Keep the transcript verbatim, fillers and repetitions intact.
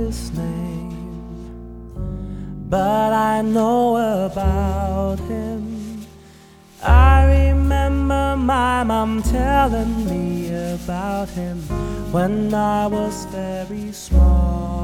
his name, but I know about him. I remember my mom telling me about him when I was very small.